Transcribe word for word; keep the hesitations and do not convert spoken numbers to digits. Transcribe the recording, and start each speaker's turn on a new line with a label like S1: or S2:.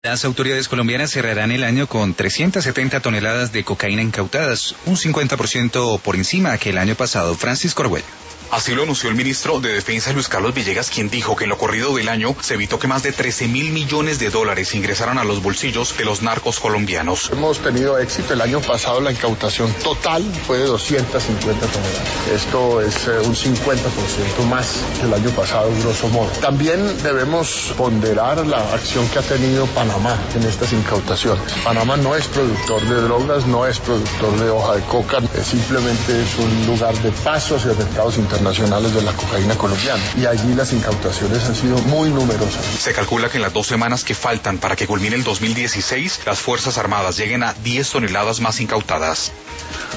S1: Las autoridades colombianas cerrarán el año con trescientas setenta toneladas de cocaína incautadas, un cincuenta por ciento por encima que el año pasado. Francisco Arguello.
S2: Así lo anunció el ministro de Defensa, Luis Carlos Villegas, quien dijo que en lo corrido del año se evitó que más de trece mil millones de dólares ingresaran a los bolsillos de los narcos colombianos.
S3: Hemos tenido éxito. El año pasado la incautación total fue de doscientas cincuenta toneladas. Esto es eh, un cincuenta por ciento más que el año pasado, grosso modo. También debemos ponderar la acción que ha tenido Panamá en estas incautaciones. Panamá no es productor de drogas, no es productor de hoja de coca, eh, simplemente es un lugar de paso hacia mercados internacionales nacionales de la cocaína colombiana, y allí las incautaciones han sido muy numerosas.
S2: Se calcula que en las dos semanas que faltan para que culmine el dos mil dieciséis, las Fuerzas Armadas lleguen a diez toneladas más incautadas.